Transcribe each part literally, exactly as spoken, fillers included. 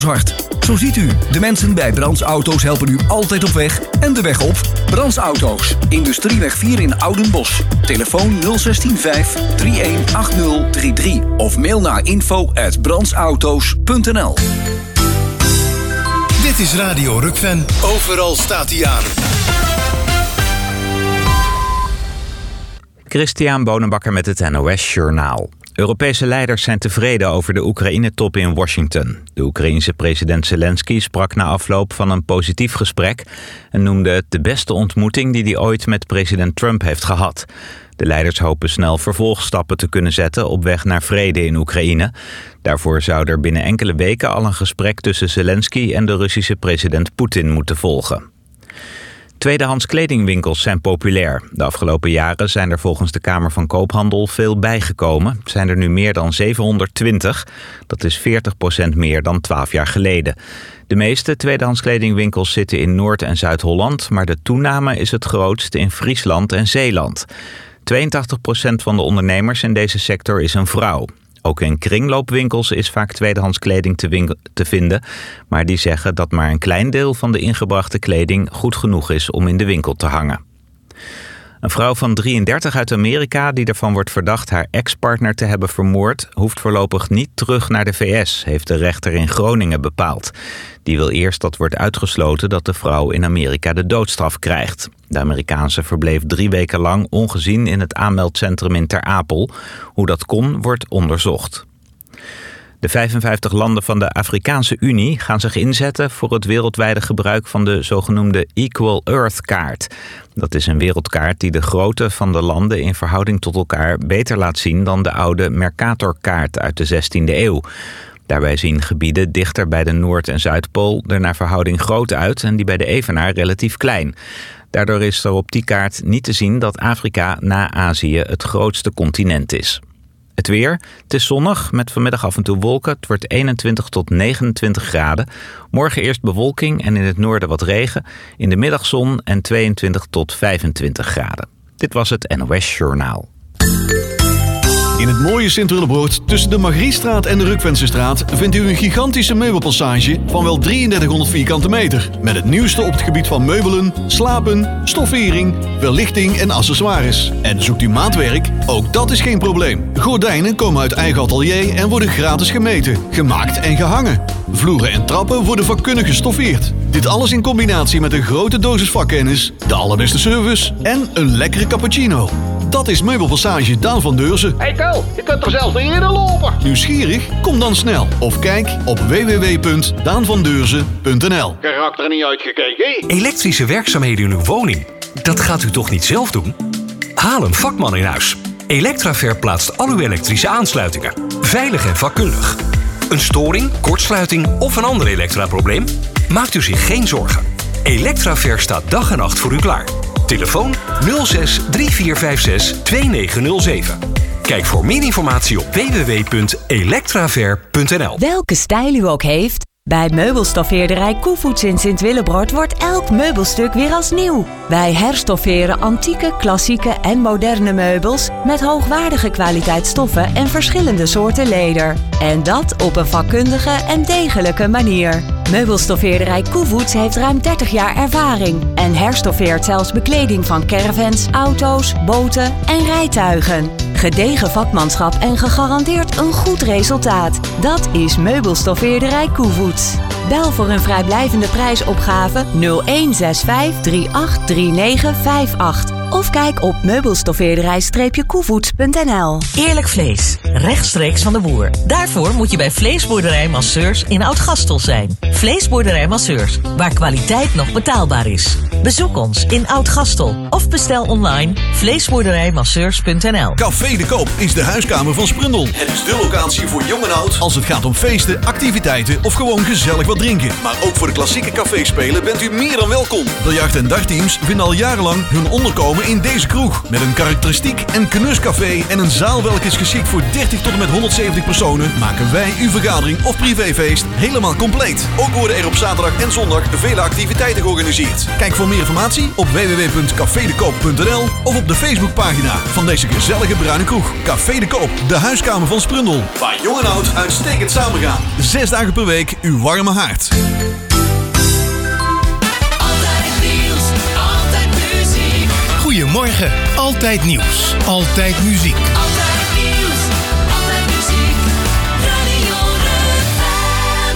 Zwart. Zo ziet u, de mensen bij Brands Auto's helpen u altijd op weg en de weg op. Brands Auto's, Industrieweg vier in Oudenbosch. Telefoon nul een zes vijf drie een acht nul drie drie of mail naar info at brandsauto's punt n l. Dit is Radio Rukven. Overal staat hij aan. Christian Bonenbakker met het N O S Journaal. Europese leiders zijn tevreden over de Oekraïne-top in Washington. De Oekraïense president Zelensky sprak na afloop van een positief gesprek en noemde het de beste ontmoeting die hij ooit met president Trump heeft gehad. De leiders hopen snel vervolgstappen te kunnen zetten op weg naar vrede in Oekraïne. Daarvoor zou er binnen enkele weken al een gesprek tussen Zelensky en de Russische president Poetin moeten volgen. Tweedehands kledingwinkels zijn populair. De afgelopen jaren zijn er volgens de Kamer van Koophandel veel bijgekomen. Het zijn er nu meer dan zevenhonderdtwintig. Dat is veertig procent meer dan twaalf jaar geleden. De meeste tweedehands kledingwinkels zitten in Noord- en Zuid-Holland, maar de toename is het grootst in Friesland en Zeeland. tweeëntachtig procent van de ondernemers in deze sector is een vrouw. Ook in kringloopwinkels is vaak tweedehands kleding te, winkel, te vinden, maar die zeggen dat maar een klein deel van de ingebrachte kleding goed genoeg is om in de winkel te hangen. Een vrouw van drieëndertig uit Amerika die ervan wordt verdacht haar ex-partner te hebben vermoord, hoeft voorlopig niet terug naar de V S, heeft de rechter in Groningen bepaald. Die wil eerst dat wordt uitgesloten dat de vrouw in Amerika de doodstraf krijgt. De Amerikaanse verbleef drie weken lang ongezien in het aanmeldcentrum in Ter Apel. Hoe dat kon, wordt onderzocht. De vijfenvijftig landen van de Afrikaanse Unie gaan zich inzetten voor het wereldwijde gebruik van de zogenoemde Equal Earth kaart. Dat is een wereldkaart die de grootte van de landen in verhouding tot elkaar beter laat zien dan de oude Mercatorkaart uit de zestiende eeuw. Daarbij zien gebieden dichter bij de Noord- en Zuidpool er naar verhouding groot uit en die bij de evenaar relatief klein. Daardoor is er op die kaart niet te zien dat Afrika na Azië het grootste continent is. Het weer, het is zonnig met vanmiddag af en toe wolken. Het wordt eenentwintig tot negenentwintig graden. Morgen eerst bewolking en in het noorden wat regen. In de middag zon en tweeëntwintig tot vijfentwintig graden. Dit was het N O S Journaal. In het mooie Sint-Willebroord tussen de Margriestraat en de Rukvensestraat vindt u een gigantische meubelpassage van wel drieëndertighonderd vierkante meter. Met het nieuwste op het gebied van meubelen, slapen, stoffering, verlichting en accessoires. En zoekt u maatwerk? Ook dat is geen probleem. Gordijnen komen uit eigen atelier en worden gratis gemeten, gemaakt en gehangen. Vloeren en trappen worden vakkundig gestoffeerd. Dit alles in combinatie met een grote dosis vakkennis, de allerbeste service en een lekkere cappuccino. Dat is Meubelpassage Daan van Deurzen. Hey Kel, je kunt er zelfs niet eerder lopen. Nieuwsgierig? Kom dan snel. Of kijk op w w w punt daan van deurzen punt n l. Karakter niet uitgekeken. Elektrische werkzaamheden in uw woning. Dat gaat u toch niet zelf doen? Haal een vakman in huis. Electraver plaatst al uw elektrische aansluitingen. Veilig en vakkundig. Een storing, kortsluiting of een ander elektraprobleem? Maakt u zich geen zorgen. Electraver staat dag en nacht voor u klaar. Telefoon nul zes drie vier vijf zes twee negen nul zeven. Kijk voor meer informatie op w w w punt electraver punt n l. Welke stijl u ook heeft, bij meubelstoffeerderij Koevoets in Sint-Willebroord wordt elk meubelstuk weer als nieuw. Wij herstofferen antieke, klassieke en moderne meubels met hoogwaardige kwaliteit stoffen en verschillende soorten leder. En dat op een vakkundige en degelijke manier. Meubelstoffeerderij Koevoets heeft ruim dertig jaar ervaring en herstoffeert zelfs bekleding van caravans, auto's, boten en rijtuigen. Gedegen vakmanschap en gegarandeerd een goed resultaat. Dat is Meubelstoffeerderij Koevoets. Bel voor een vrijblijvende prijsopgave nul een zes vijf drie acht drie negen vijf acht of kijk op meubelstoffeerderij koevoets punt n l. Eerlijk vlees, rechtstreeks van de boer. Daarvoor moet je bij Vleesboerderij Masseurs in Oud-Gastel zijn. Vleesboerderij Masseurs, waar kwaliteit nog betaalbaar is. Bezoek ons in Oud-Gastel of bestel online vleesboerderij masseurs punt n l. Café de Koop is de huiskamer van Sprundel. Het is de locatie voor jong en oud als het gaat om feesten, activiteiten of gewoon gezellig wat drinken. Maar ook voor de klassieke caféspelen bent u meer dan welkom. Biljart- en dartteams vinden al jarenlang hun onderkomen komen in deze kroeg. Met een karakteristiek en knuscafé en een zaal welke is geschikt voor dertig tot en met honderdzeventig personen, maken wij uw vergadering of privéfeest helemaal compleet. Ook worden er op zaterdag en zondag vele activiteiten georganiseerd. Kijk voor meer informatie op w w w punt café de koop punt n l of op de Facebookpagina van deze gezellige bruine kroeg. Café de Koop, de huiskamer van Sprundel. Waar jong en oud uitstekend samengaan. Zes dagen per week uw warme haard. Goedemorgen, altijd nieuws, altijd muziek. Altijd nieuws, altijd muziek, Radio Rukven.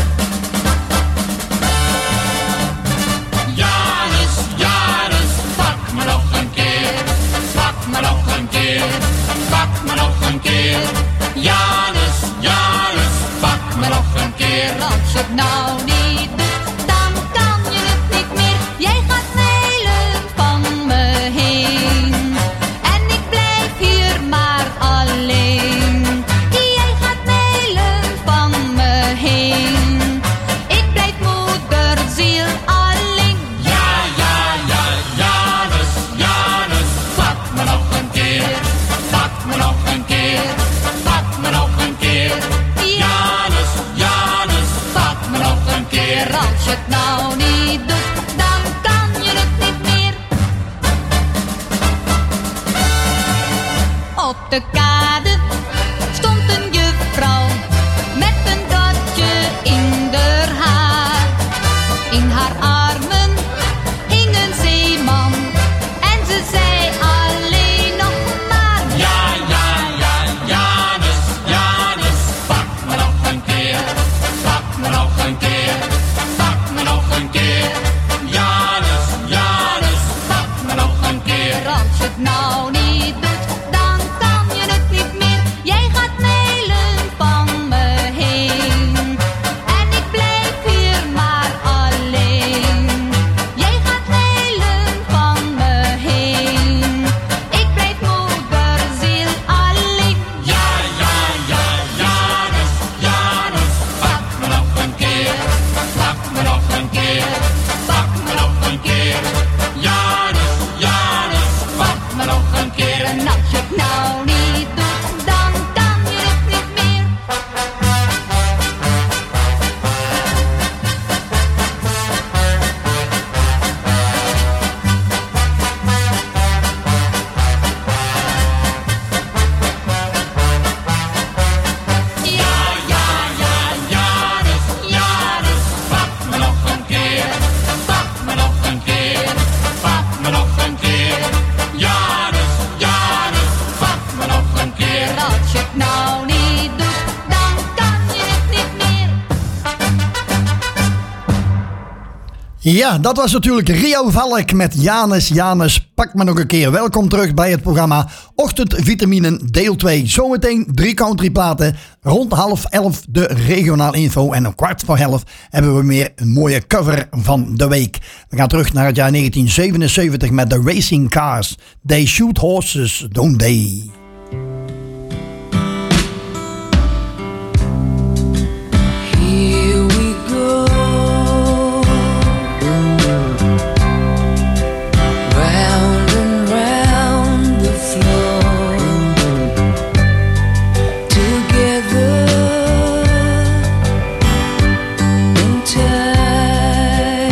Janus, Janus, pak me nog een keer, pak me nog een keer, pak me nog een keer. Janus, Janus, pak me nog een keer. Als je het nou niet doet, dan kan je het niet meer. Jij gaat veilen van me heen. En ik blijf hier maar alleen. Jij gaat veilen van me heen. Ik blijf moederziel alleen. Ja, ja, ja, Janus, Janus, pak me nog een keer. Pak me nog een keer. Pak me nog een keer. Janus, Janus, pak me nog een keer. Als je het nou niet doet, dan kan je het niet meer. Op de kade stond een juffrouw met een katje in haar haar. In haar armen hing een zeeman en ze zei alleen nog maar: ja, ja, ja, Janus, Janus, pak me nog een keer, pak me nog een keer, pak me nog een keer. Janus, Janus, pak me nog een keer. Als je het nou niet doet, dan kan je het niet meer. Jij gaat mailen van me heen. En ik blijf hier maar alleen. Jij gaat mailen van me heen. Ik blijf moederziel alleen. Ja, ja, ja, Janus, Janus, pak me nog een keer. Pak me nog een keer. Pak me nog een keer. Janus, Janus, pak me nog een keer. En als je het nou niet doet, dan kan je het niet meer. Ja, ja, ja, Janus, Janus, pak me nog een keer. Pak me nog een keer. Pak me nog een keer. Janus, Janus, pak me nog een keer. Als je het nou niet doet, dan kan je het niet meer. Ja, dat was natuurlijk Rio Valk met Janus, Janus, pak me nog een keer. Welkom terug bij het programma Ochtendvitaminen deel twee. Zometeen drie countryplaten, rond half elf de regionaal info en om kwart voor elf hebben we meer een mooie cover van de week. We gaan terug naar het jaar negentien zevenenzeventig met de Racing Cars. They shoot horses, don't they? Here we go, round and round the floor, together in time.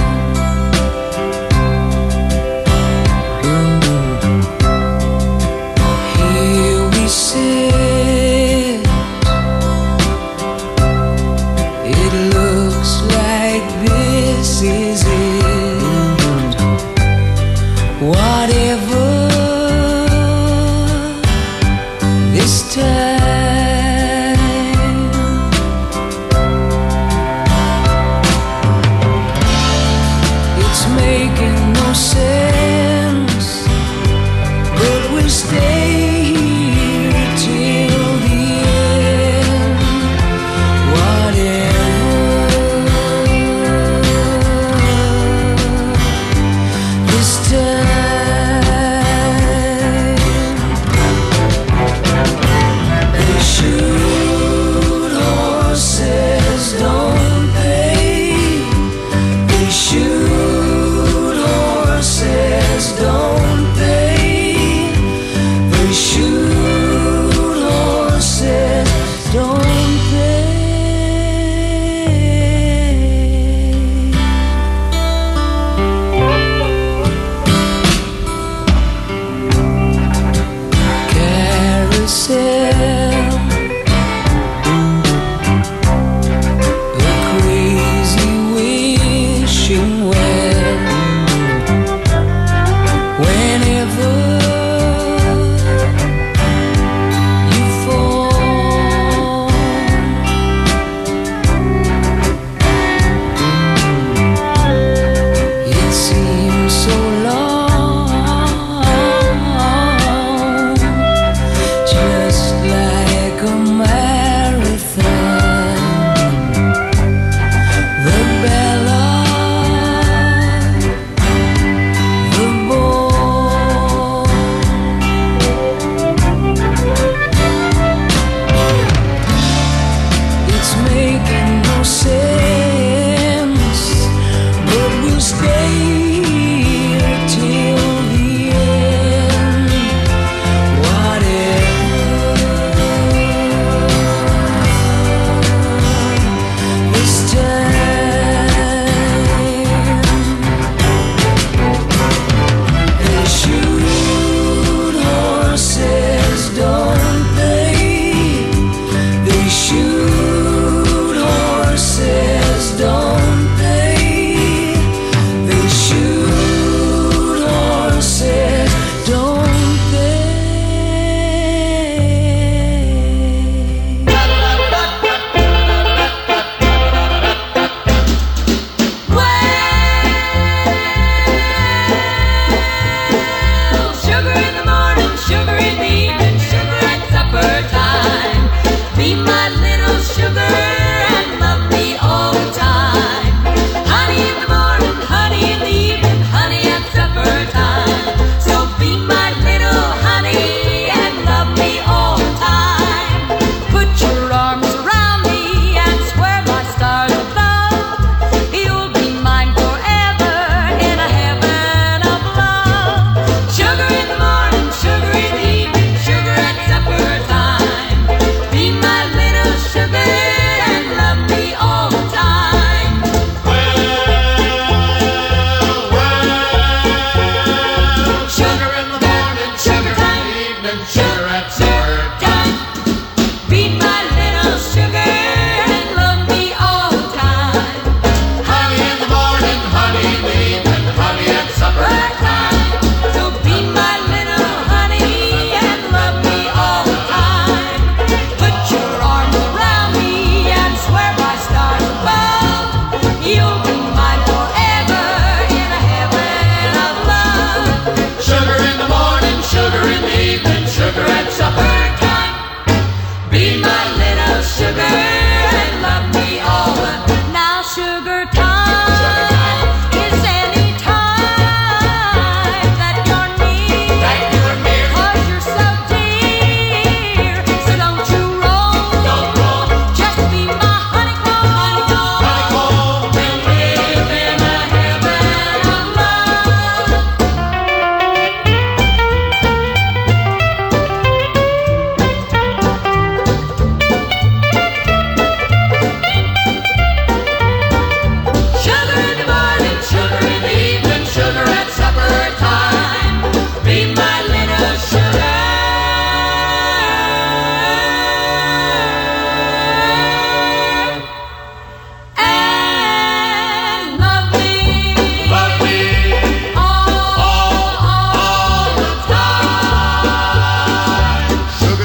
Here we sit. It looks like this is it. Whatever this time, it's making no sense, but we stay here till the end. Whatever this time, they shoot horses, don't they? They shoot horses.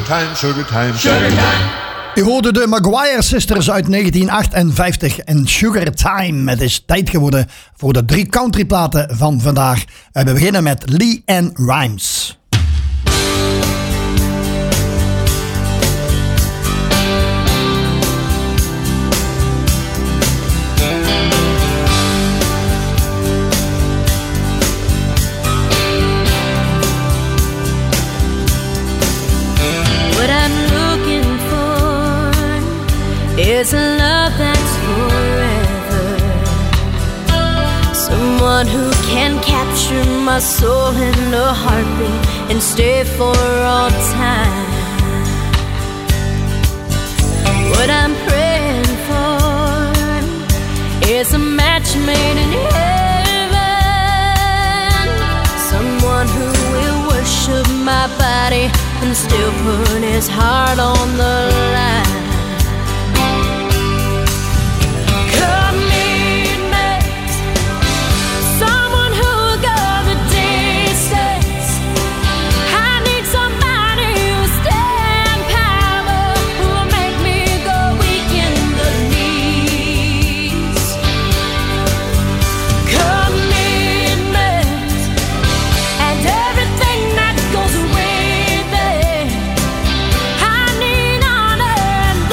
time, sugar time, sugar time. U hoorde de Maguire Sisters uit negentien achtenvijftig en Sugar Time. Het is tijd geworden voor de drie countryplaten van vandaag. We beginnen met LeAnn Rimes. It's a love that's forever. Someone who can capture my soul in a heartbeat and stay for all time. What I'm praying for is a match made in heaven. Someone who will worship my body and still put his heart on the line. Everything that goes with it, I need honor and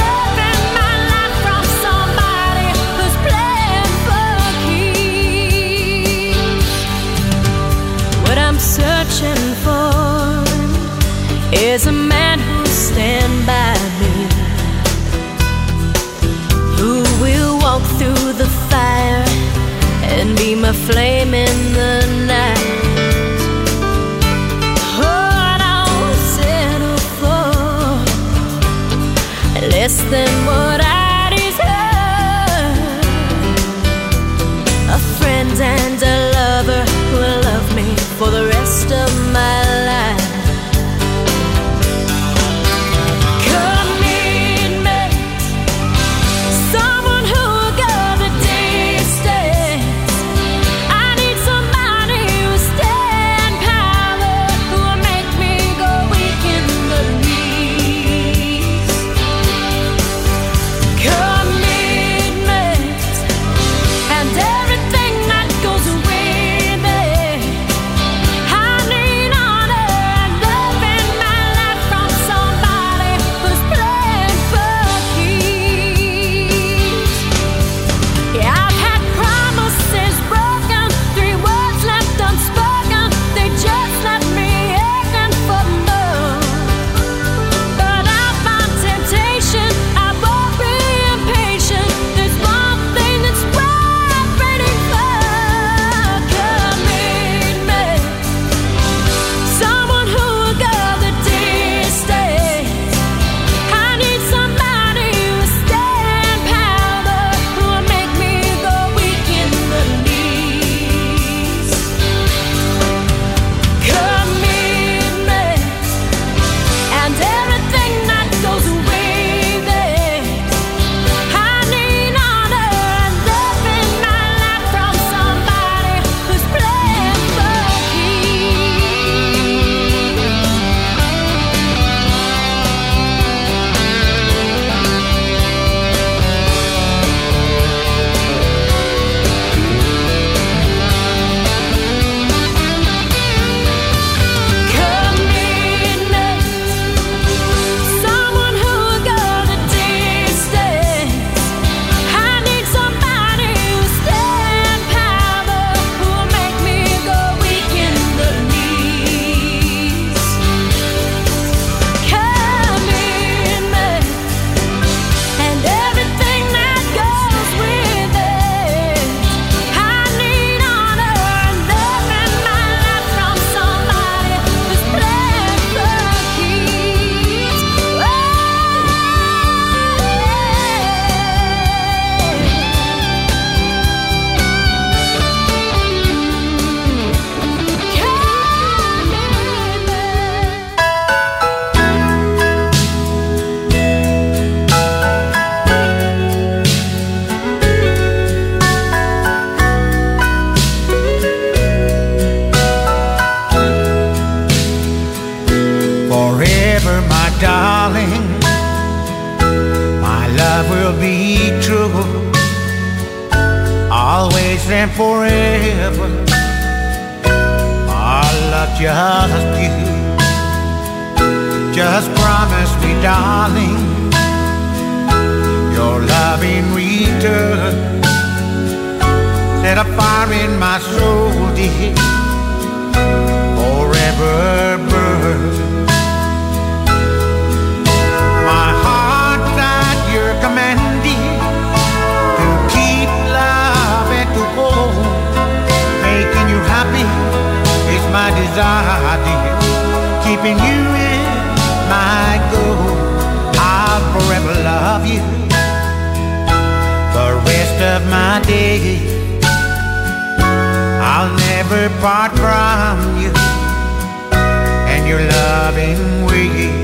always and forever. I love just you. Just promise me, darling, your love in return. Set a fire in my soul, dear, forever burn. My heart's at your command, dear, to keep love and to hold. Making you happy is my desire, dear. Keeping you in my goal. I'll forever love you the rest of my days. I'll never part from you and your loving ways.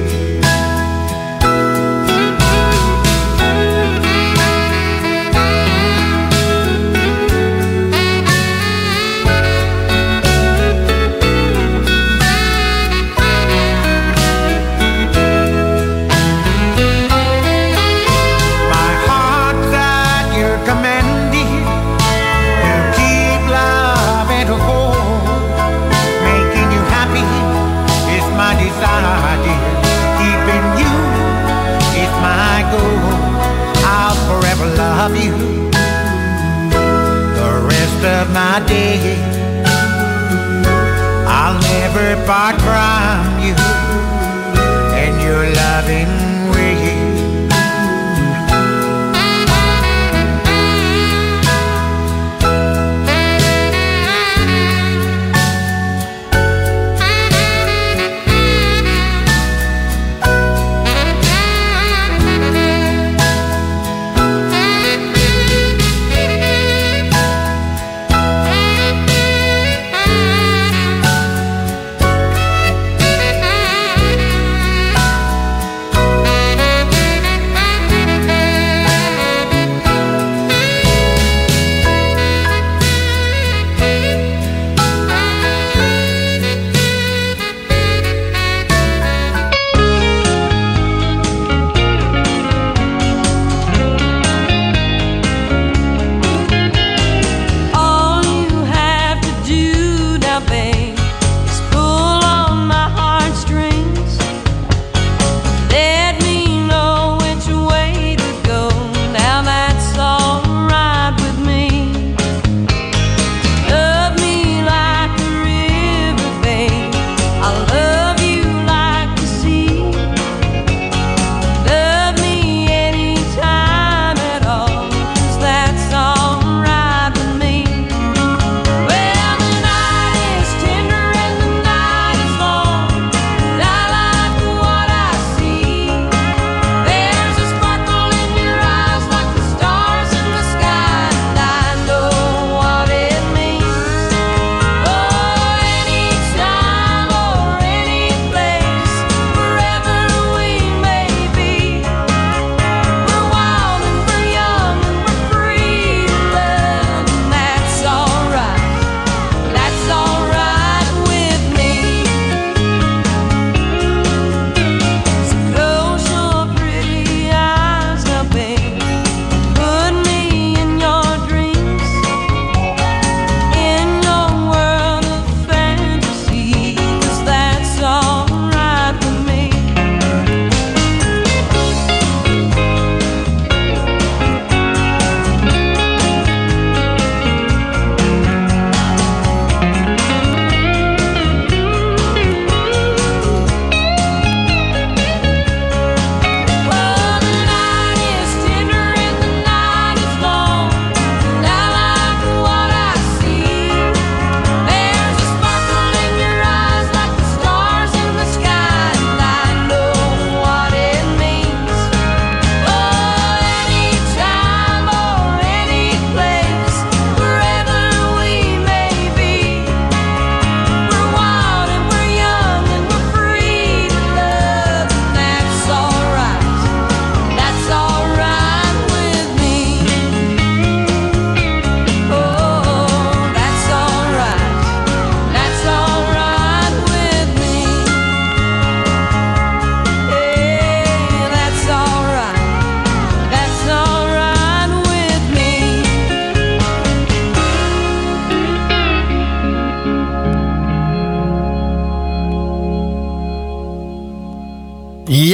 Love you the rest of my days. I'll never part from you and your loving ways.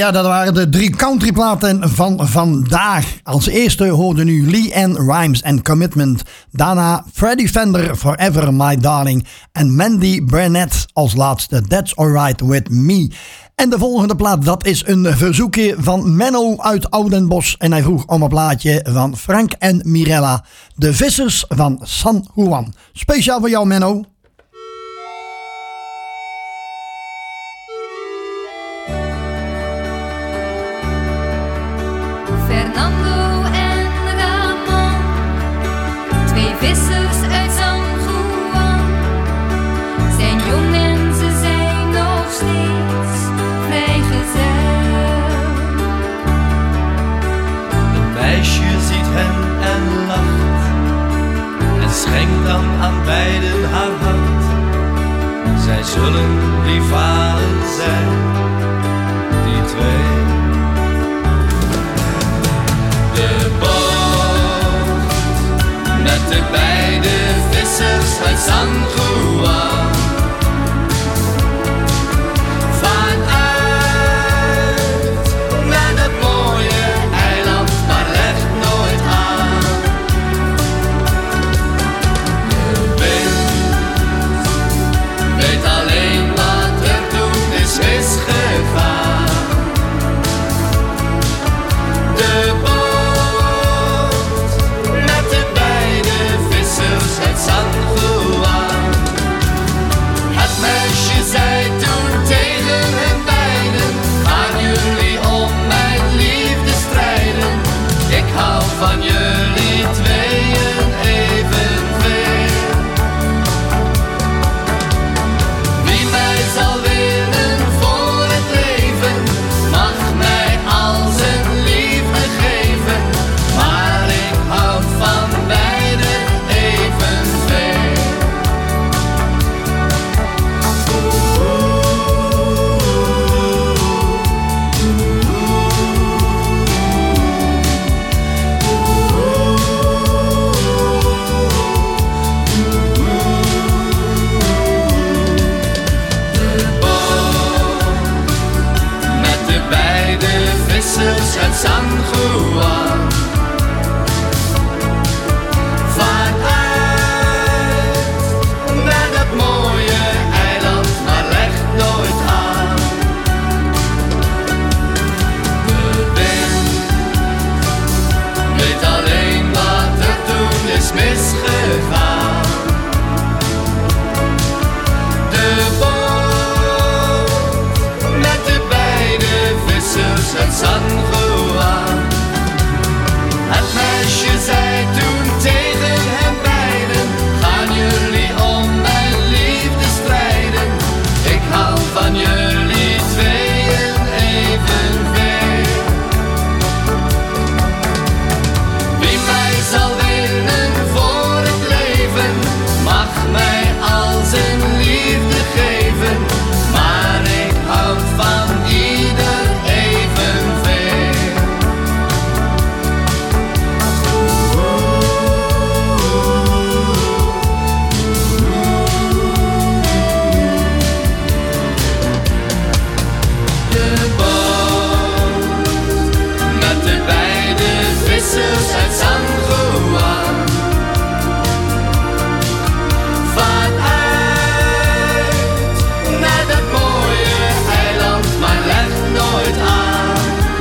Ja, dat waren de drie countryplaten van vandaag. Als eerste hoorde nu LeAnn Rimes en Commitment. Daarna Freddie Fender, Forever My Darling. En Mandy Burnett als laatste, That's Alright With Me. En de volgende plaat, dat is een verzoekje van Menno uit Oudenbosch. En hij vroeg om een plaatje van Frank en Mirella. De Vissers van San Juan. Speciaal voor jou, Menno. Fernando en Ramon, twee vissers uit San Juan, zijn jong en ze zijn nog steeds vrijgezel. Een meisje ziet hen en lacht en schenkt dan aan beiden haar hart. Zij zullen rivalen zijn, die twee. De boot met de beide vissers uit San Juan vaart uit naar dat mooie eiland, maar legt nooit aan. De wind weet alleen wat er toen is misgegaan. De boot uit San Juan. Het meisje zei toen tegen hen beiden: gaan jullie om mijn liefde strijden? Ik hou van jullie tweeën evenveel. Wie mij zal winnen voor het leven, mag mij al zijn liefde geven. Maar ik houd van beiden. Vissers uit San Juan vaart uit naar dat mooie eiland, maar legt nooit aan. De wind weet alleen wat er toen is misgegaan. De boot met de beide vissers uit San Juan. Het meisje zei toen tegen hen beiden: gaan jullie om mijn liefde strijden? Ik hou van jullie tweeën evenveel. Wie mij zal winnen voor het leven, mag mij al zijn liefde geven. Maar ik houd van ieder evenveel. De boot met de beide vissers uit San Juan vaart uit naar dat mooie eiland, maar legt nooit aan.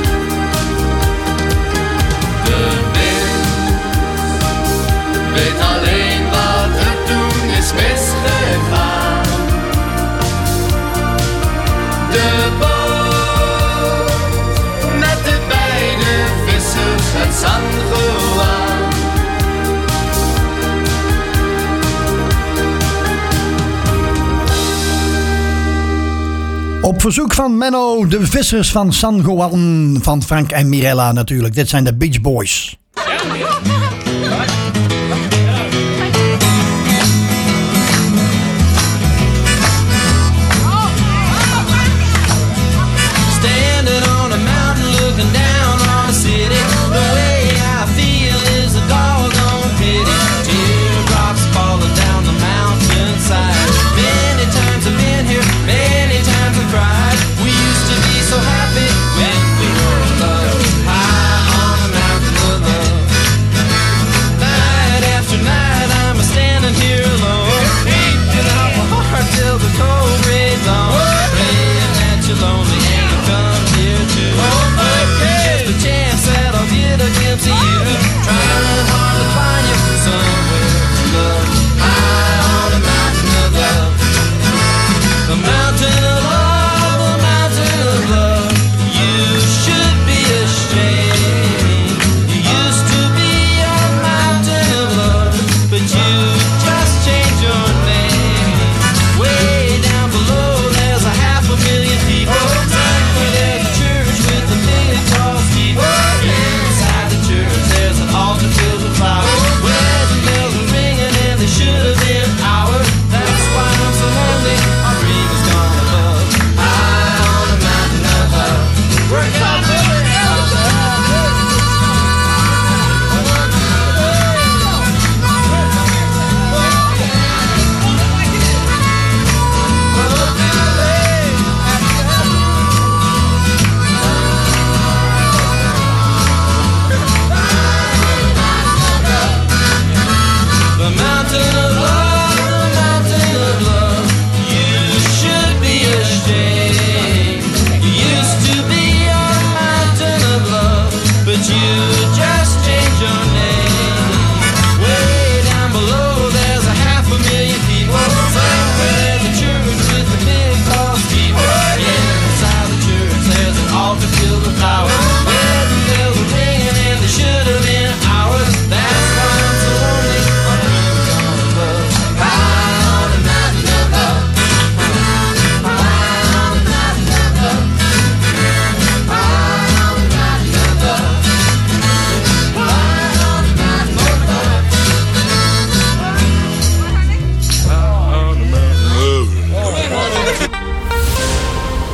De wind weet alleen wat er toen is misgegaan. De boot met de beide vissers uit San Juan. Op verzoek van Menno, de Vissers van San Juan, van Frank en Mirella natuurlijk. Dit zijn de Beach Boys. Standing on a mountain looking down on a city. The way I feel is a doggone pity. Teardrops falling down the mountainside. Many times I've been here, many times I've cried. We used to be so happy when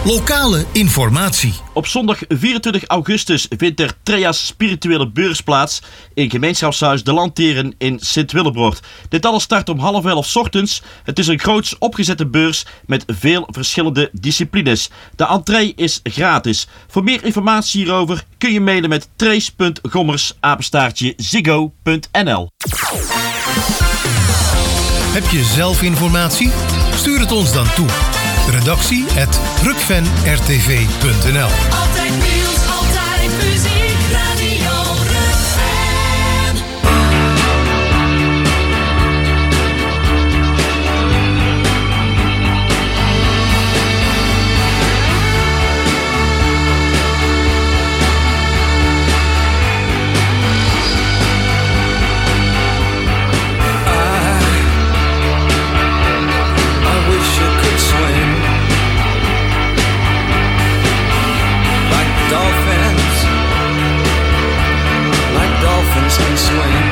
Lokale informatie. Op zondag vierentwintig augustus vindt er Trea's spirituele beurs plaats in gemeenschapshuis De Landteren in Sint-Willebroord. Dit alles start om half elf 's ochtends. Het is een groots opgezette beurs met veel verschillende disciplines. De entree is gratis. Voor meer informatie hierover kun je mailen met trace punt gommers apenstaartje ziggo punt n l. Heb je zelf informatie? Stuur het ons dan toe. Redactie at rukven r t v punt n l. Altijd nieuws, altijd muziek, Radio Rukven. I wish I could swim like dolphins, like dolphins can swim.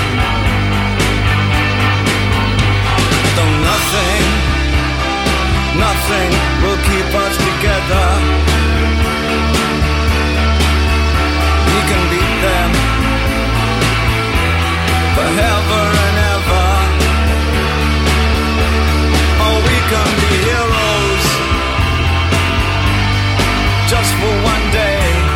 Though nothing, nothing will keep us together. We can beat them forever and ever. Oh, we can be heroes just for one day.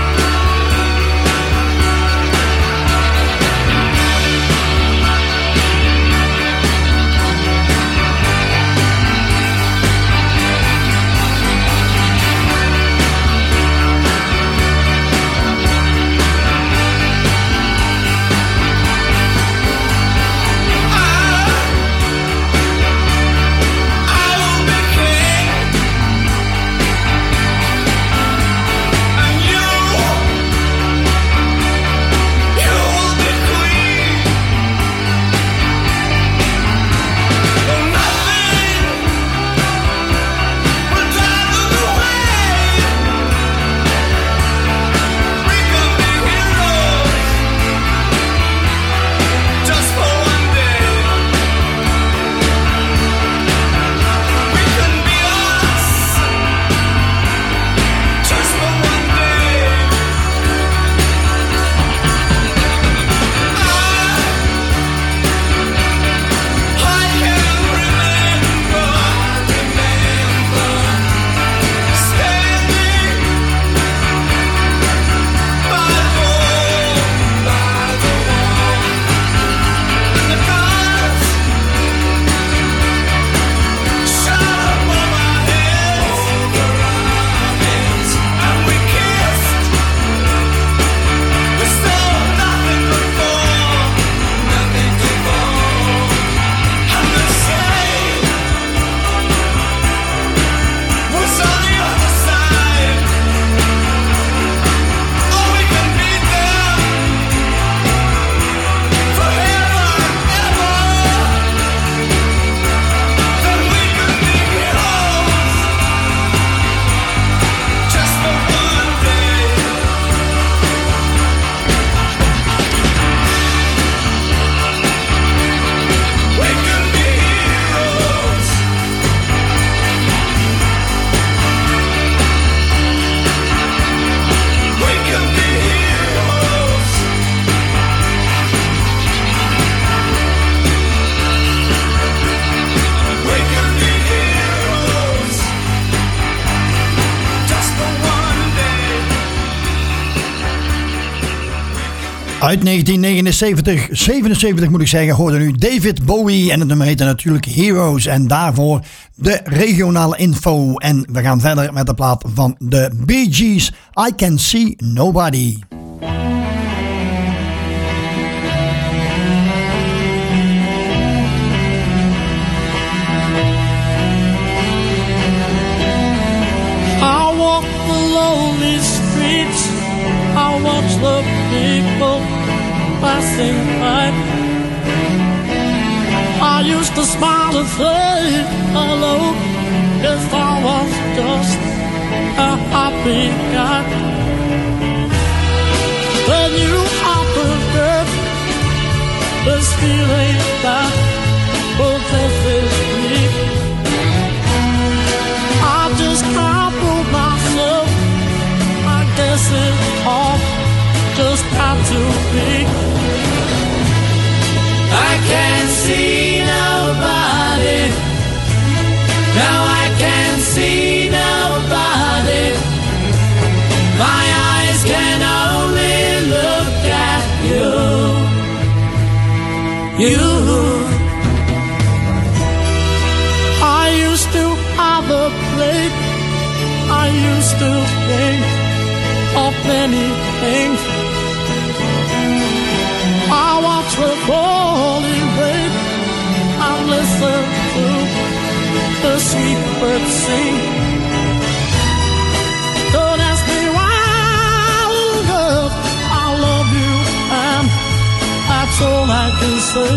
Uit negentien negenenzeventig, zevenenzeventig moet ik zeggen, hoorde nu David Bowie en het nummer heette natuurlijk Heroes. En daarvoor de regionale info. En we gaan verder met de plaat van de Bee Gees, I Can See Nobody. I walk the lonely streets, I watch the people passing by. I used to smile and say hello if I was just a happy guy. Then you offered this feeling that possesses me. I just crumpled my see nobody. Now I can see nobody. My eyes can only look at you. You. I used to have a plate. I used to think of many things. I watch the falling rain and listen to the sweet birds sing. Don't ask me why, little girl, I love you, and that's all I can say.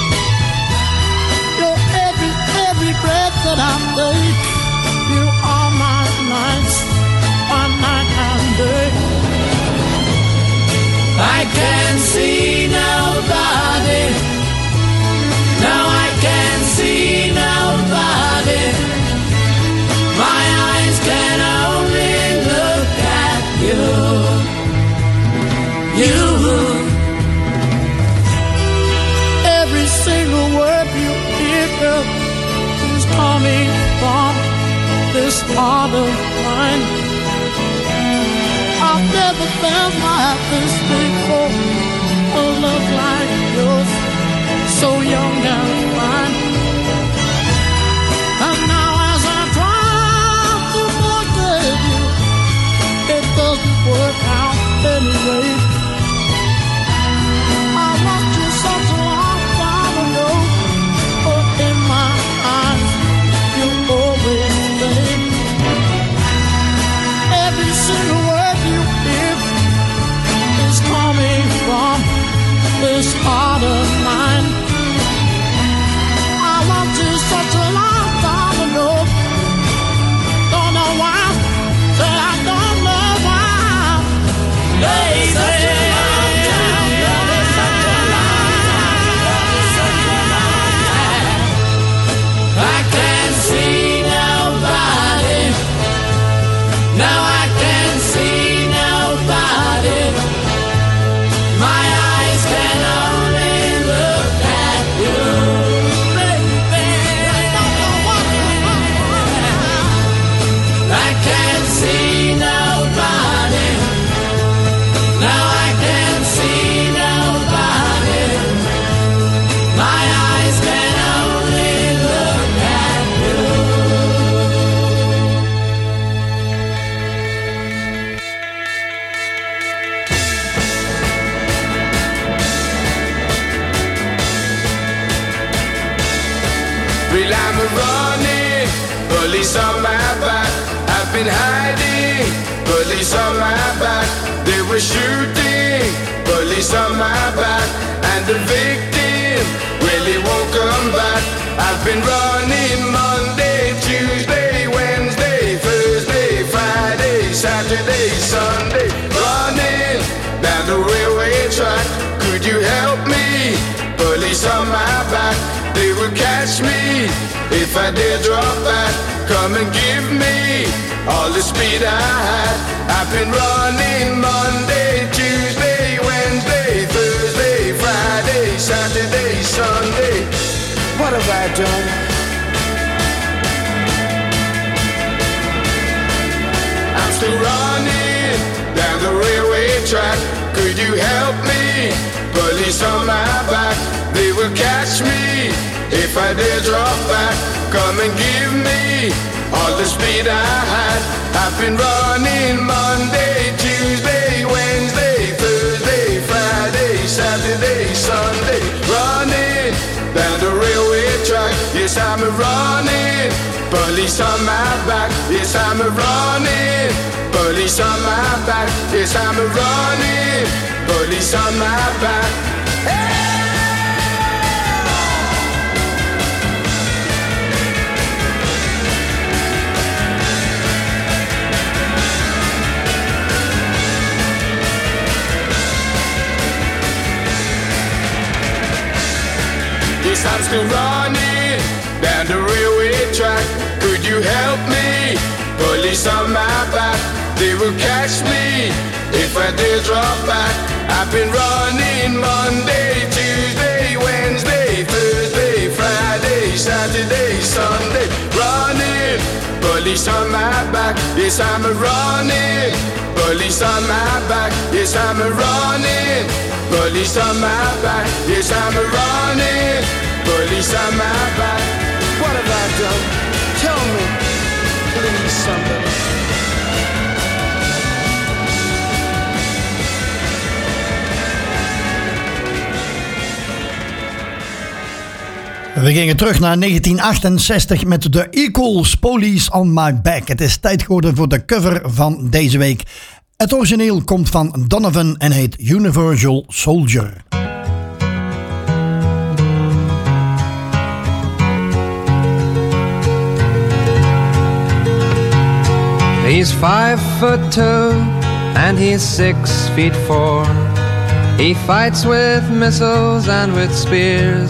You're every, every breath that I take. You are my nights, my night and day. I can see nobody. No, I can see nobody. My eyes can only look at you. You. Every single word you hear is coming from this heart of mine. I've never felt my heart this before. A love like yours, so young and fine. And now as I try to forget you, it doesn't work out anyway. I want you such a long time ago, but in my eyes you always stay. Every single word you hear is coming from this heart of mine. I loved you such a long time ago. Don't know why, say I don't know why. Hey, such a long time, love is such a long time, love is such a long time. I can't see nobody. Now I can't see nobody. My eyes can only look at you. Baby, I don't know what I can't see nobody. Now I can't see nobody. My eyes can only look at you. Well, I'm running, police on my back. I've been hiding, police on my back. They were shooting, police on my back. And the victim, well, he won't come back. I've been running Monday, Tuesday, Wednesday, Thursday, Friday, Saturday, Sunday. Running down the railway track. Could you help me? Police on my back. They will catch me if I dare drop back. Come and give me all the speed I had. I've been running Monday, Tuesday, Wednesday, Thursday, Friday, Saturday, Sunday. What have I done? I'm still running down the railway track. Could you help me? Police on my back. They will catch me if I dare drop back. Come and give me all the speed I had. I've been running Monday, Tuesday, Wednesday, Thursday, Friday, Saturday, Sunday. Running down the railway track. Yes, I'm a running. Police on my back. Yes, I'm a running. Police on my back. Yes, I'm a running. Police on my back. Hey! Yes, I'm still running down the railway track. Could you help me? Police on my back. They will catch me if I dare drop back. I've been running Monday, Tuesday, Wednesday, Thursday, police on my back. Yes, I'm a running. Police on my back. Yes, I'm a running. Police on my back. Yes, I'm a running. Police on my back. What have I done? Tell me, please, somebody. We gingen terug naar negentien achtenzestig met de Eagles, Police on My Back. Het is tijd geworden voor de cover van deze week. Het origineel komt van Donovan en heet Universal Soldier. He's five foot two and he's six feet four. He fights with missiles and with spears.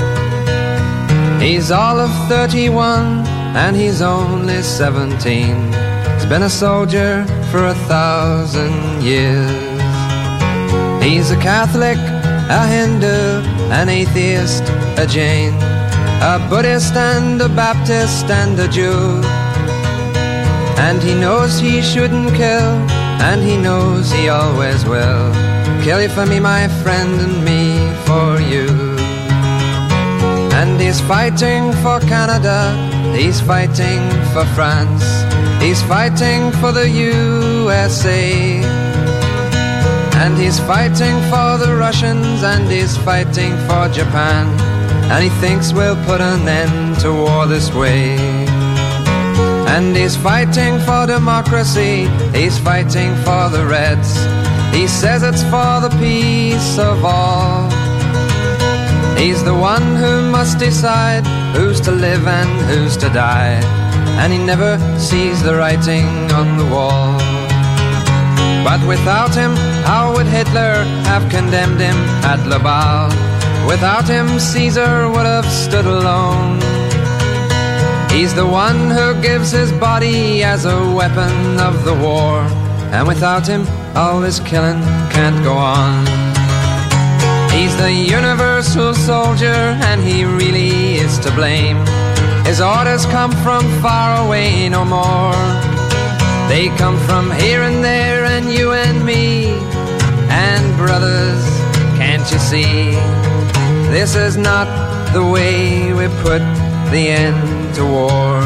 He's all of thirty-one and he's only seventeen. He's been a soldier for a thousand years. He's a Catholic, a Hindu, an atheist, a Jain, a Buddhist and a Baptist and a Jew. And he knows he shouldn't kill, and he knows he always will. Kill you for me, my friend, and me for you. And he's fighting for Canada, he's fighting for France, he's fighting for the U S A. And he's fighting for the Russians, and he's fighting for Japan. And he thinks we'll put an end to war this way. And he's fighting for democracy, he's fighting for the Reds. He says it's for the peace of all. He's the one who must decide who's to live and who's to die. And he never sees the writing on the wall. But without him, how would Hitler have condemned him at Laval? Without him, Caesar would have stood alone. He's the one who gives his body as a weapon of the war. And without him, all this killing can't go on. He's the universal soldier, and he really is to blame. His orders come from far away no more. They come from here and there, and you and me. And brothers, can't you see? This is not the way we put the end to war.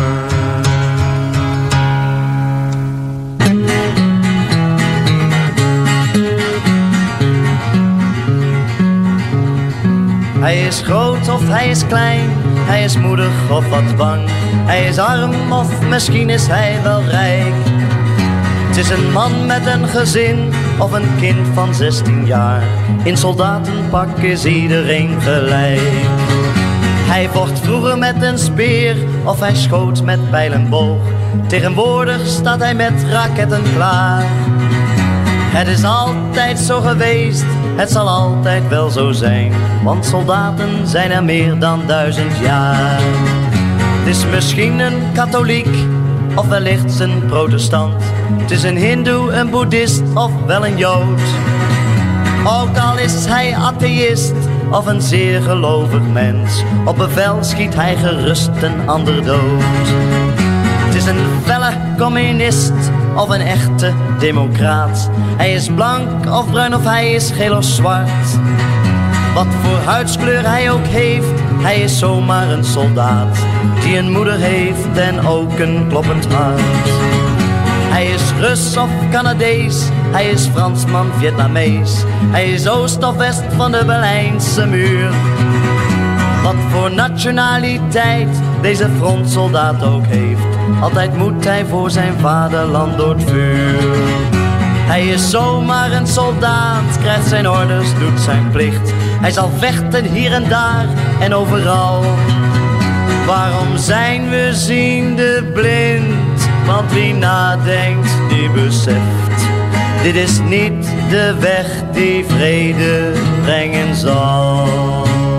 Hij is groot of hij is klein, hij is moedig of wat bang. Hij is arm of misschien is hij wel rijk. Het is een man met een gezin of een kind van zestien jaar. In soldatenpak is iedereen gelijk. Hij vocht vroeger met een speer of hij schoot met pijl en boog. Tegenwoordig staat hij met raketten klaar. Het is altijd zo geweest, het zal altijd wel zo zijn. Want soldaten zijn er meer dan duizend jaar. Het is misschien een katholiek of wellicht een protestant. Het is een hindoe, een boeddhist of wel een jood. Ook al is hij atheïst of een zeer gelovig mens. Op bevel schiet hij gerust een ander dood. Het is een felle communist of een echte democraat. Hij is blank of bruin of hij is geel of zwart. Wat voor huidskleur hij ook heeft, hij is zomaar een soldaat. Die een moeder heeft en ook een kloppend hart. Hij is Rus of Canadees, hij is Fransman, Vietnamees. Hij is oost of west van de Berlijnse muur. Wat voor nationaliteit deze frontsoldaat ook heeft, altijd moet hij voor zijn vaderland door het vuur. Hij is zomaar een soldaat, krijgt zijn orders, doet zijn plicht. Hij zal vechten hier en daar en overal. Waarom zijn we ziende blind? Want wie nadenkt, die beseft. Dit is niet de weg die vrede brengen zal.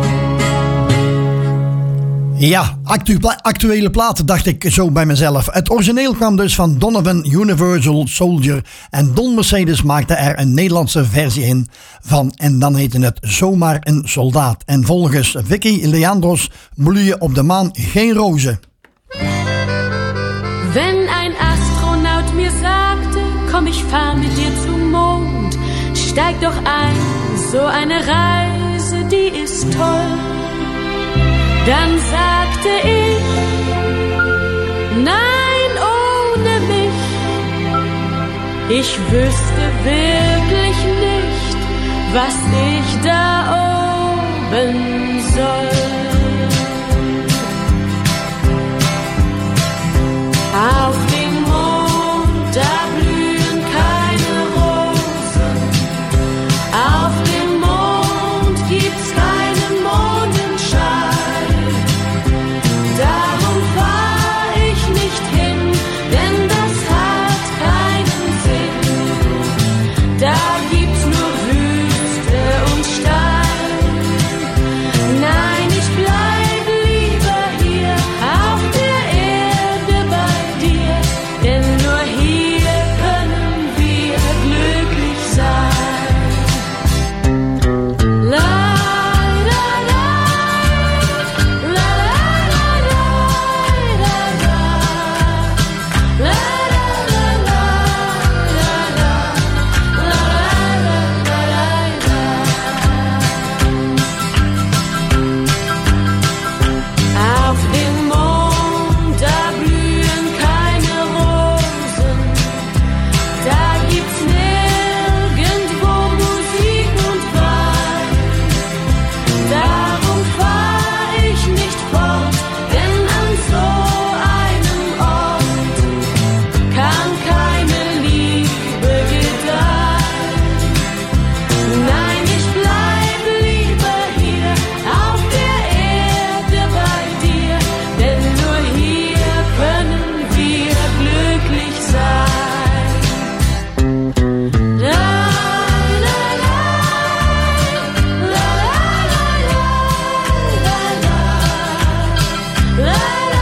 Ja, actu- actuele platen, dacht ik zo bij mezelf. Het origineel kwam dus van Donovan, Universal Soldier. En Don Mercedes maakte er een Nederlandse versie in van. En dan heette het Zomaar een Soldaat. En volgens Vicky Leandros bloeien op de maan geen rozen. Wenn ein Astronaut mir sagte, komm, ich fahr mit dir zum Mond, steig doch ein, so eine Reise, die ist toll. Dann sagte ich, nein, ohne mich, ich wüsste wirklich nicht, was ich da oben soll. Auf dem Mond, da blühen keine Rosen. Auf dem Mond gibt's keinen Mondenschein. Darum fahr ich nicht hin, denn das hat keinen Sinn. Da gibt's nur Wüste und Stein. Nein, ich bleib lieber hier auf der Erde bei dir, denn nur hier können wir glücklich sein. La, la, la, la, la, la, la, la, la, Auf dem Mond, da blühen keine Rosen, da gibt's nirgendwo Musik und Wein. Darum fahr ich nicht fort, denn an so einem Ort kann keine Liebe gedeihen. Nein, ich bleib lieber hier auf der Erde bei dir, denn nur hier können wir glücklich sein. La, la, la, la, la, la, la, la,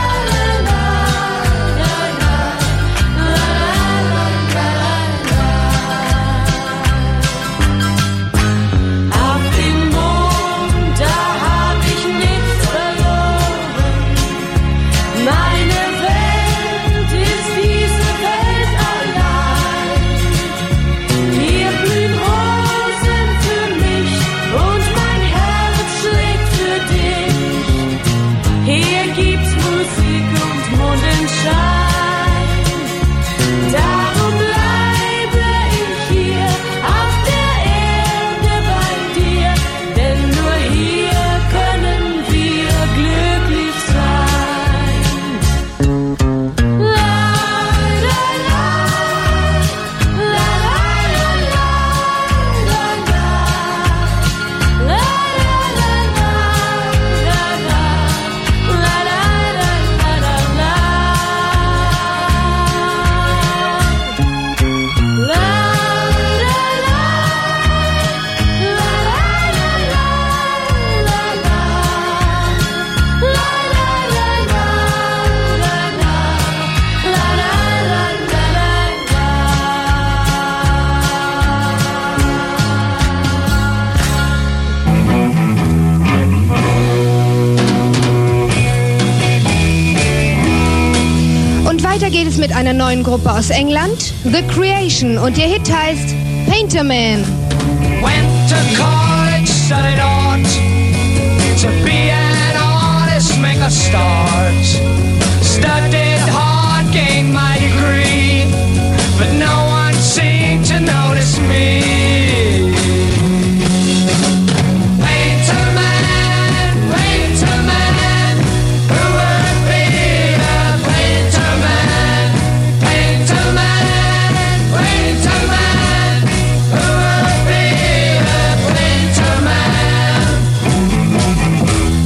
Auf dem Mond, da hab ich nichts verloren. Meine Welt ist diese Welt allein. Hier blühen Rosen für mich und mein Herz schlägt für dich. Hier gibt's Musik und Mondenschein. Darum bleibe ich hier auf der Erde bei dir, denn nur hier können wir glücklich sein. La, la, la, la, la, la, la, la, la, la, Und weiter geht es mit einer neuen Gruppe aus England, The Creation, und ihr Hit heißt Painterman. Went to college, studied art. To be an artist, make a start. Studied hard, gained my degree. But no one seemed to notice me. Painter man, painter man, who would be a painter man? Painter man, painter man, who would be a painter man?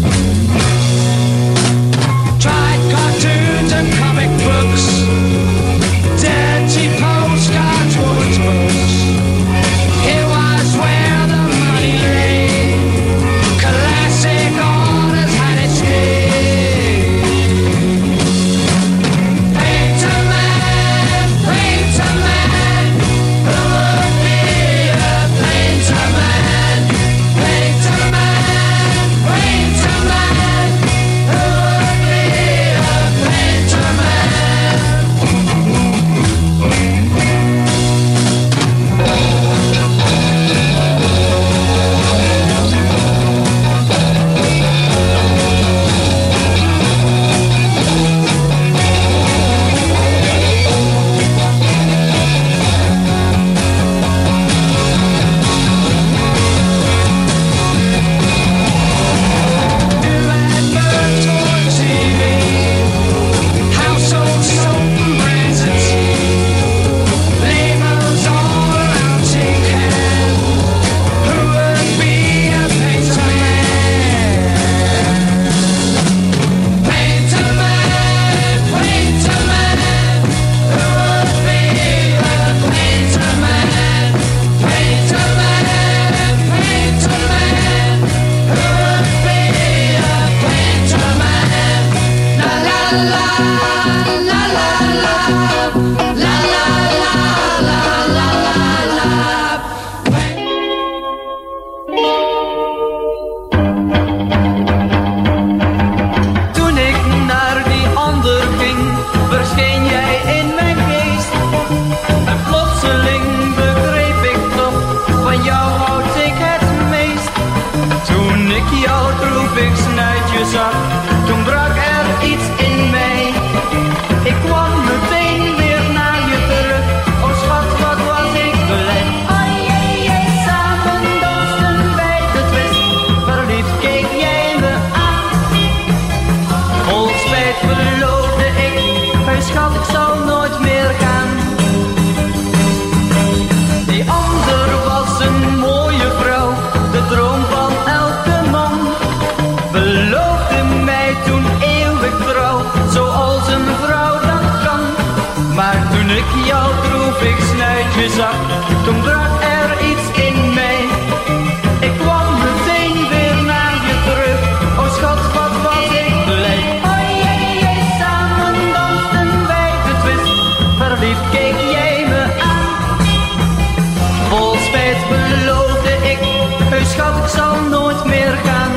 uitgezakt, toen brak er iets in mij. Ik kwam meteen weer naar je terug, oh schat, wat was ik blij. Oh jee, jee, samen dansten wij getwist, verliefd keek jij me aan. Vol spijt beloofde ik, oh schat, ik zal nooit meer gaan.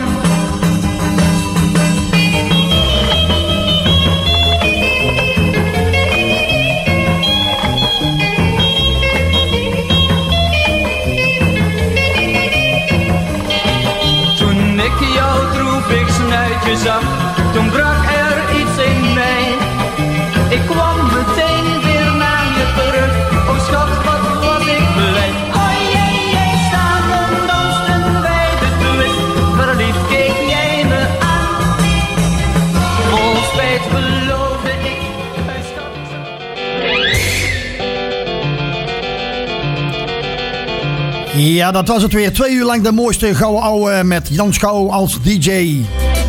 Zag, toen brak er iets in mij. Ik kwam meteen weer naar je terug, oh schat, wat was ik blij. Oh jee, jee, samen dansten wij de twist, verliefd keek jij me aan. Vol spijt beloofde ik, oh schat. Ja, dat was het weer. Twee uur lang de mooiste gouden ouwe met Jan Schouw als D J.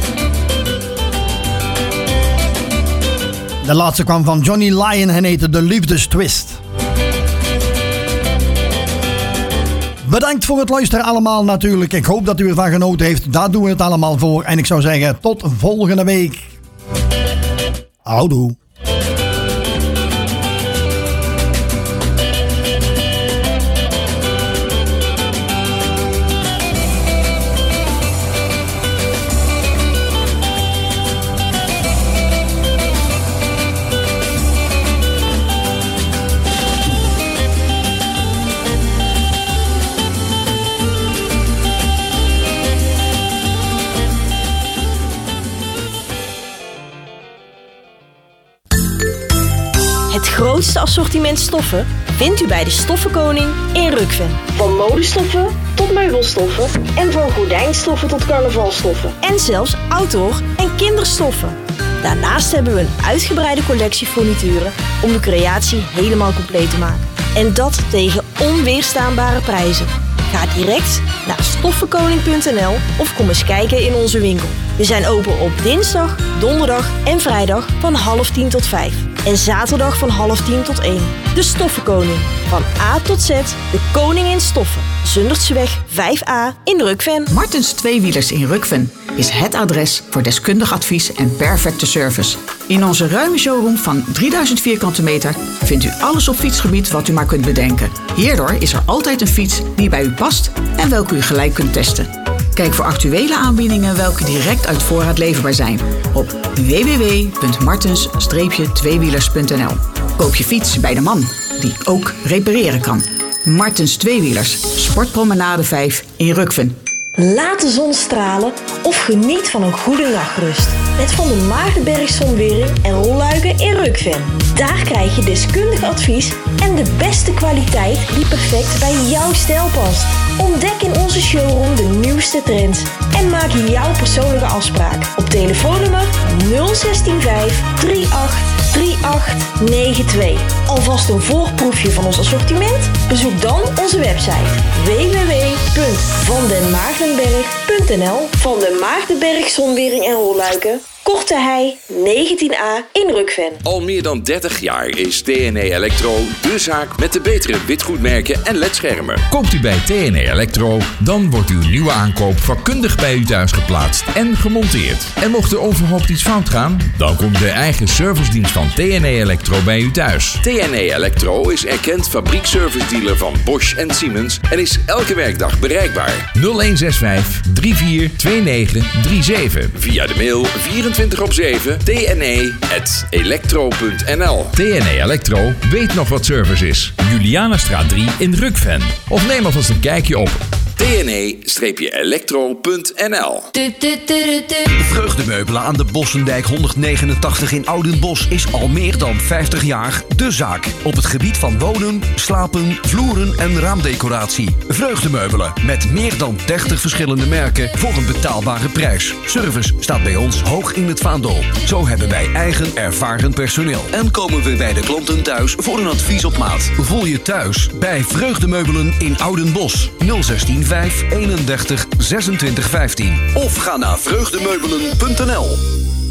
De laatste kwam van Johnny Lyon en heette De Liefdestwist. Bedankt voor het luisteren allemaal natuurlijk. Ik hoop dat u ervan genoten heeft. Daar doen we het allemaal voor. En ik zou zeggen, tot volgende week. Houdoe. Het grootste assortiment stoffen vindt u bij de Stoffenkoning in Rukven. Van modestoffen tot meubelstoffen en van gordijnstoffen tot carnavalstoffen. En zelfs outdoor- en kinderstoffen. Daarnaast hebben we een uitgebreide collectie furnituren om de creatie helemaal compleet te maken. En dat tegen onweerstaanbare prijzen. Ga direct naar stoffenkoning punt n l of kom eens kijken in onze winkel. We zijn open op dinsdag, donderdag en vrijdag van half tien tot vijf. En zaterdag van half tien tot één. De Stoffenkoning. Van A tot Z, de koning in stoffen. Zundertseweg vijf A in Rukven. Martens Tweewielers in Rukven is het adres voor deskundig advies en perfecte service. In onze ruime showroom van drieduizend vierkante meter vindt u alles op fietsgebied wat u maar kunt bedenken. Hierdoor is er altijd een fiets die bij u past en welke u gelijk kunt testen. Kijk voor actuele aanbiedingen welke direct uit voorraad leverbaar zijn op w w w punt martens tweewielers punt n l. Koop je fiets bij de man die ook repareren kan. Martens Tweewielers, Sportpromenade vijf in Rukven. Laat de zon stralen of geniet van een goede nachtrust. Met Van de Maagdenberg Zonwering en Rolluiken in Rukven. Daar krijg je deskundig advies en de beste kwaliteit die perfect bij jouw stijl past. Ontdek in onze showroom de nieuwste trends en maak jouw persoonlijke afspraak op telefoonnummer nul zestien vijf drie acht drie acht negen twee. Alvast een voorproefje van ons assortiment? Bezoek dan onze website w w w punt van den maagdenberg punt n l. Van de Maagdenberg Zonwering en Rolluiken, Korte Hei negentien A in Rukven. Al meer dan dertig jaar is T N E Electro de zaak met de betere witgoedmerken en ledschermen. Koopt u bij T N E Electro, dan wordt uw nieuwe aankoop vakkundig bij u thuis geplaatst en gemonteerd. En mocht er onverhoopt iets fout gaan, dan komt de eigen servicedienst van T N E Electro bij u thuis. T N E Electro is erkend fabriekservice-dealer van Bosch en Siemens en is elke werkdag bereikbaar. nul een zes vijf drie vier twee negen drie zeven. Via de mail vierentwintig op zeven t n e punt electro punt n l. T N E Electro weet nog wat service is. Julianastraat drie in Rukven. Of neem alvast een kijkje op t n e electro punt n l. Vreugdemeubelen aan de Bossendijk honderdnegenentachtig in Oudenbosch is al meer dan vijftig jaar de zaak. Op het gebied van wonen, slapen, vloeren en raamdecoratie. Vreugdemeubelen met meer dan dertig verschillende merken voor een betaalbare prijs. Service staat bij ons hoog in het vaandel. Zo hebben wij eigen ervaren personeel. En komen we bij de klanten thuis voor een advies op maat. Voel je thuis bij Vreugdemeubelen in Oudenbosch. nul zestien vijf eenendertig 26 26 vijftien. Of ga naar vreugdemeubelen punt n l. T N E Electro, de zaak met de betere witgoedmerken en ledschermen. Vreugdemeubelen in Oudenbosch. nul zestien vijf eenendertig zesentwintig vijftien. Of ga naar vreugdemeubelen punt n l.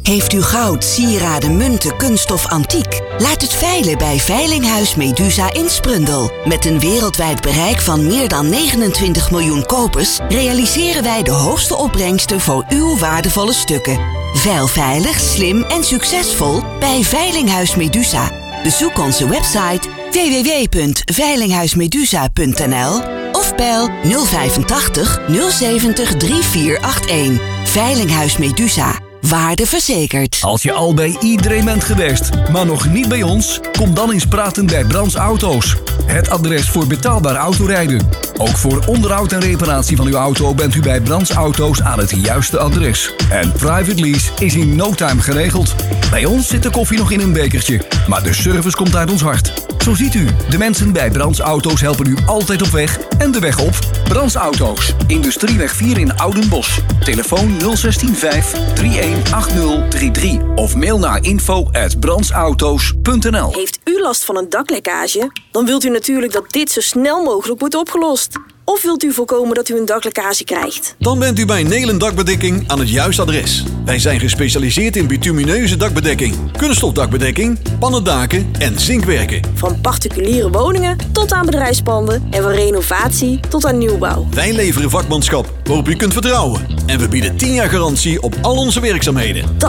Heeft u goud, sieraden, munten, kunststof, antiek? Laat het veilen bij Veilinghuis Medusa in Sprundel. Met een wereldwijd bereik van meer dan negenentwintig miljoen kopers realiseren wij de hoogste opbrengsten voor uw waardevolle stukken. Veil veilig, slim en succesvol bij Veilinghuis Medusa. Bezoek onze website w w w punt veilinghuismedusa punt n l of bel nul vijfentachtig nul zeventig drie vier acht een. Veilinghuis Medusa. Waarde verzekerd. Als je al bij iedereen bent geweest, maar nog niet bij ons, kom dan eens praten bij Brands Auto's. Het adres voor betaalbaar autorijden. Ook voor onderhoud en reparatie van uw auto bent u bij Brands Auto's aan het juiste adres. En private lease is in no time geregeld. Bij ons zit de koffie nog in een bekertje, maar de service komt uit ons hart. Zo ziet u, de mensen bij Brands Auto's helpen u altijd op weg en de weg op. Brands Auto's, Industrieweg vier in Oudenbosch. Telefoon nul een zes vijf drie een acht nul drie drie of mail naar info at brandsauto's punt n l. Heeft u last van een daklekkage? Dan wilt u natuurlijk dat dit zo snel mogelijk wordt opgelost. Of wilt u voorkomen dat u een daklekkage krijgt? Dan bent u bij Nelen Dakbedekking aan het juiste adres. Wij zijn gespecialiseerd in bitumineuze dakbedekking, kunststofdakbedekking, pannendaken en zinkwerken. Van particuliere woningen tot aan bedrijfspanden en van renovatie tot aan nieuwbouw. Wij leveren vakmanschap waarop u kunt vertrouwen. En we bieden tien jaar garantie op al onze werkzaamheden. Dat